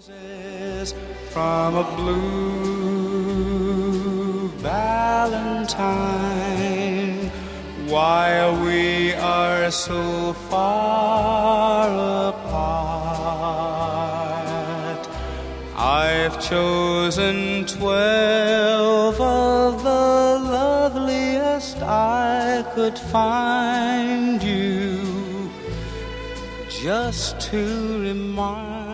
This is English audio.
From a blue valentine, while we are so far apart, I've chosen 12 of the loveliest I could find you, just to remind